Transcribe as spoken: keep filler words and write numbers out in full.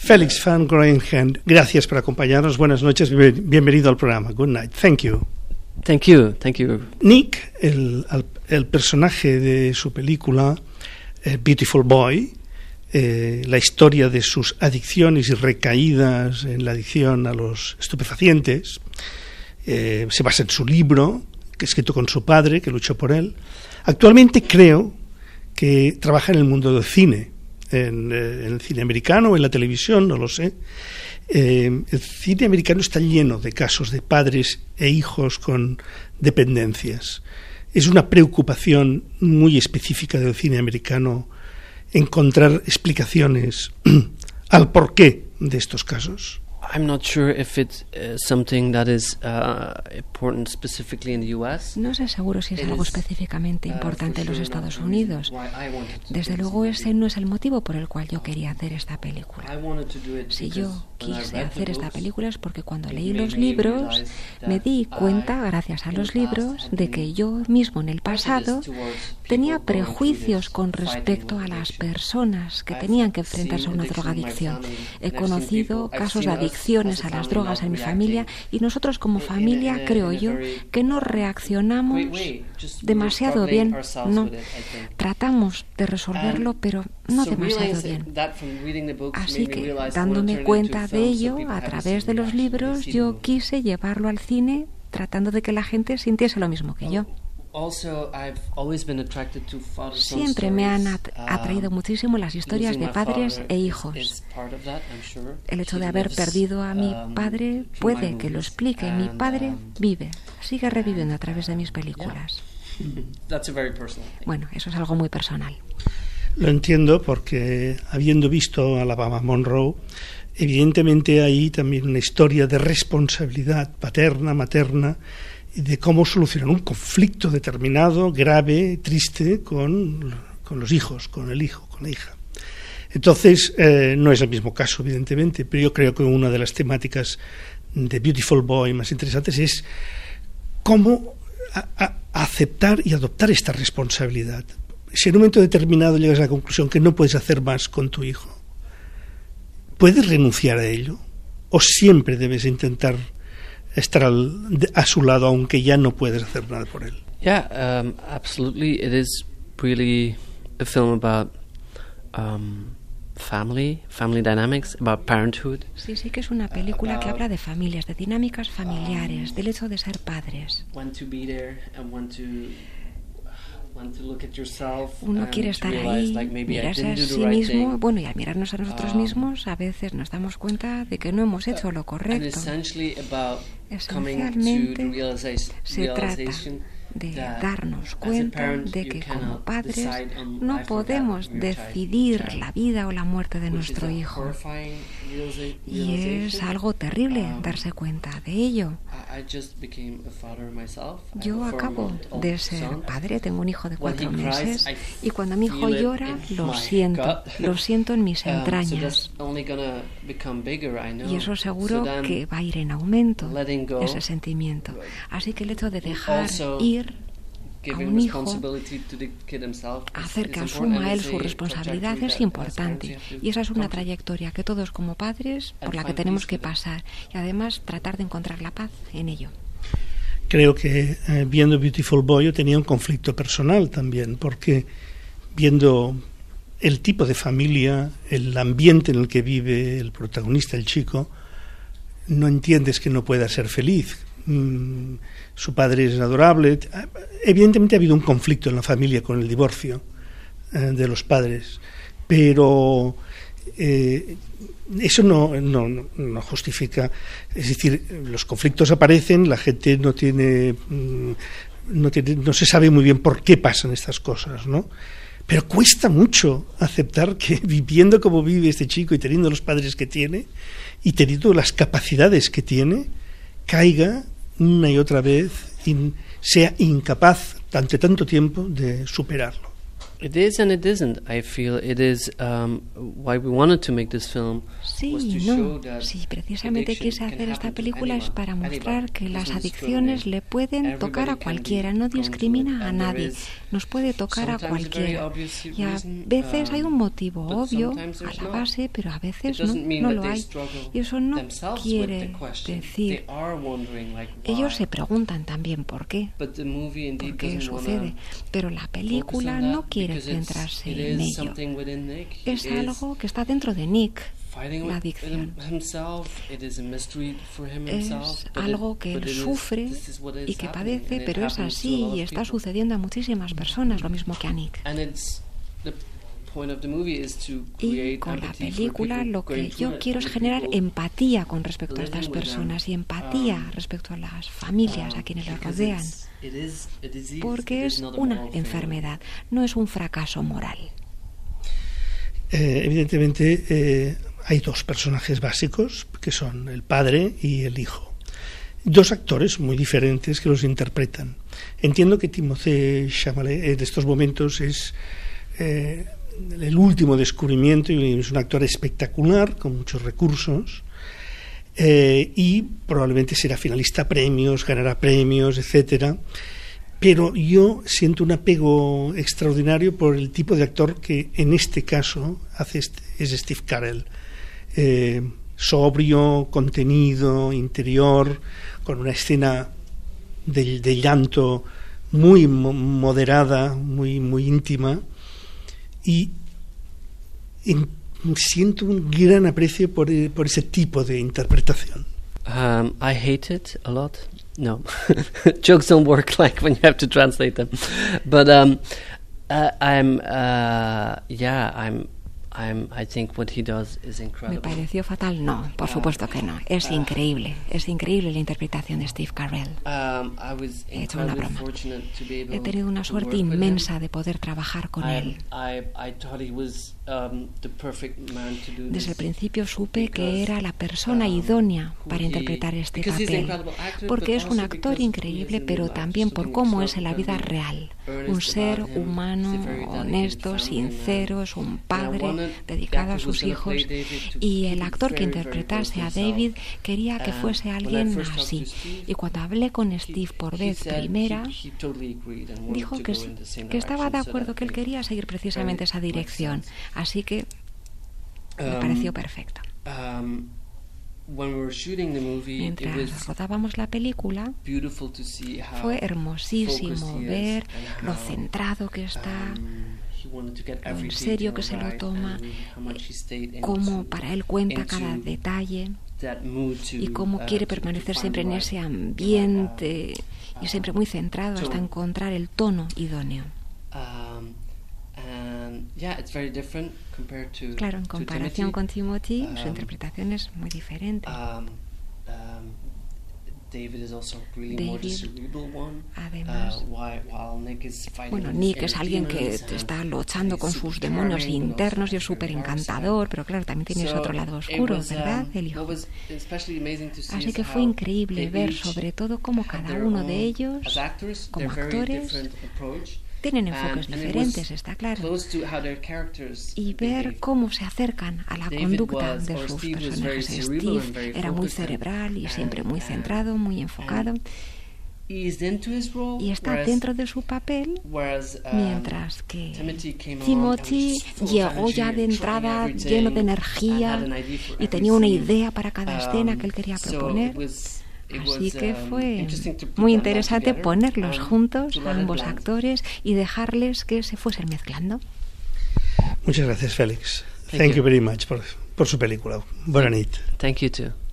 Felix van Groningen, gracias por acompañarnos. Buenas noches, bienvenido al programa. Good night. Thank you. Thank you, thank you. Nick, el, el personaje de su película eh, Beautiful Boy, eh, la historia de sus adicciones y recaídas en la adicción a los estupefacientes, eh, se basa en su libro, que escrito con su padre, que luchó por él. Actualmente creo que trabaja en el mundo del cine, en, eh, en el cine americano o en la televisión, no lo sé. Eh, el cine americano está lleno de casos de padres e hijos con dependencias. Es una preocupación muy específica del cine americano encontrar explicaciones al porqué de estos casos. I'm not sure if it's uh, something that is uh, important specifically in the U S. No sé seguro si es algo específicamente importante en los Estados Unidos. Desde luego ese no es el motivo por el cual yo quería hacer esta película. Si yo quise hacer esta película es porque cuando leí los libros me di cuenta, gracias a los libros, de que yo mismo en el pasado tenía prejuicios con respecto a las personas que tenían que enfrentarse a una drogadicción. He conocido casos de adicción a las drogas en mi familia y nosotros como familia creo yo que no reaccionamos demasiado bien, no tratamos de resolverlo pero no demasiado bien, así que dándome cuenta de ello a través de los libros yo quise llevarlo al cine tratando de que la gente sintiese lo mismo que yo. Siempre me han atraído muchísimo las historias de padres e hijos. El hecho de haber perdido a mi padre puede que lo explique. Mi padre vive, sigue reviviendo a través de mis películas. Bueno, eso es algo muy personal. Lo entiendo porque habiendo visto a Alabama Monroe, evidentemente hay también una historia de responsabilidad paterna, materna, de cómo solucionar un conflicto determinado, grave, triste, con, con los hijos, con el hijo, con la hija. Entonces, eh, no es el mismo caso, evidentemente, pero yo creo que una de las temáticas de Beautiful Boy más interesantes es cómo a, a aceptar y adoptar esta responsabilidad. Si en un momento determinado llegas a la conclusión que no puedes hacer más con tu hijo, ¿puedes renunciar a ello? ¿O siempre debes intentar estar al, a su lado aunque ya no puedes hacer nada por él? Yeah, um, absolutely. It is really a film about um, family, family dynamics, about parenthood. Sí, sí que es una película que habla de familias, de dinámicas familiares, del hecho de ser padres. When to be there and when to Uno quiere estar ahí, mirarse a sí mismo, bueno, y al mirarnos a nosotros mismos, a veces nos damos cuenta de que no hemos hecho lo correcto. Esencialmente se trata de darnos cuenta de que como padres no podemos decidir la vida o la muerte de nuestro hijo. Y es algo terrible darse cuenta de ello. Yo acabo de ser padre, tengo un hijo de cuatro meses y cuando mi hijo llora lo siento, lo siento en mis entrañas. Y eso seguro que va a ir en aumento, ese sentimiento. Así que el hecho de dejar ir a un hijo, hacer que asuma él su responsabilidad es importante y esa es una trayectoria que todos como padres por la que tenemos que pasar y además tratar de encontrar la paz en ello. Creo que eh, viendo Beautiful Boy yo tenía un conflicto personal también porque viendo el tipo de familia, el ambiente en el que vive el protagonista, el chico, no entiendes que no pueda ser feliz. Mm, su padre es adorable. Evidentemente ha habido un conflicto en la familia con el divorcio eh, de los padres, pero eh, eso no, no, no justifica. Es decir, los conflictos aparecen, la gente no tiene, no tiene, no se sabe muy bien por qué pasan estas cosas, ¿no? Pero cuesta mucho aceptar que viviendo como vive este chico y teniendo los padres que tiene y teniendo las capacidades que tiene, caiga una y otra vez, in, sea incapaz durante tanto tiempo de superarlo. It is and it isn't. I feel it is um, why we wanted to make this film. Sí, no. Sí, precisamente quise hacer esta película es para mostrar que las adicciones le pueden tocar a cualquiera, no discrimina a nadie, nos puede tocar a cualquiera. Y a veces hay un motivo obvio a la base, pero a veces no, no lo hay. Y eso no quiere decir. Ellos se preguntan también por qué, por qué sucede, pero la película no quiere centrarse en ello. Es algo que está dentro de Nick, la adicción. Es algo que él sufre y que padece, pero es así y está sucediendo a muchísimas personas, lo mismo que a Nick. Y con la película lo que yo quiero es generar empatía con respecto a estas personas y empatía respecto a las familias a quienes las rodean, porque es una enfermedad, no es un fracaso moral. Eh, evidentemente eh, hay dos personajes básicos que son el padre y el hijo, dos actores muy diferentes que los interpretan. Entiendo que Timothée Chalamet en estos momentos es eh, el último descubrimiento y es un actor espectacular con muchos recursos eh, y probablemente será finalista a premios, ganará premios, etcétera. Pero yo siento un apego extraordinario por el tipo de actor que en este caso hace este, es Steve Carell, eh, sobrio, contenido, interior, con una escena de, de llanto muy mo moderada, muy muy íntima. Y en, siento un gran aprecio por, por ese tipo de interpretación. Um, I hate it a lot. No, jokes don't work like when you have to translate them. But um, uh, I'm, uh, yeah, I'm, I'm. I think what he does is incredible. Me pareció fatal. No, por supuesto que no. Es increíble, es increíble la interpretación de Steve Carell. Um, I was He hecho una broma. He tenido una suerte inmensa de poder trabajar con él. I, I thought he was um, the perfect man to do this. Desde el principio supe que era la persona idónea para interpretar este papel, porque es un actor increíble, pero también por cómo es en la vida real. Un ser humano, honesto, sincero, es un padre dedicado a sus hijos, y el actor que interpretase a David quería que fuese alguien así. Y cuando hablé con Steve por vez primera, dijo que sí, que estaba de acuerdo, que él quería seguir precisamente esa dirección. Así que me pareció perfecto. Mientras rodábamos la película, fue hermosísimo ver lo centrado que está, lo en serio que se lo toma, cómo para él cuenta cada detalle y cómo quiere permanecer siempre en ese ambiente y siempre muy centrado hasta encontrar el tono idóneo. Claro, en comparación con Timothy, su interpretación es muy diferente. David, además, bueno, Nick es alguien que está luchando con sus demonios internos y es súper encantador, pero claro, también tiene ese otro lado oscuro, ¿verdad? El hijo. Así que fue increíble ver sobre todo cómo cada uno de ellos, como actores, tienen enfoques diferentes, está claro, y ver cómo se acercan a la conducta de sus personajes. Steve era muy cerebral y siempre muy centrado, muy enfocado, y está dentro de su papel, mientras que Timothy llegó ya de entrada lleno de energía y tenía una idea para cada escena que él quería proponer. Así que fue muy interesante ponerlos juntos, a ambos actores, y dejarles que se fuesen mezclando. Muchas gracias, Félix. Thank, Thank you. you very much por, por su película. Buena nit. Thank you too.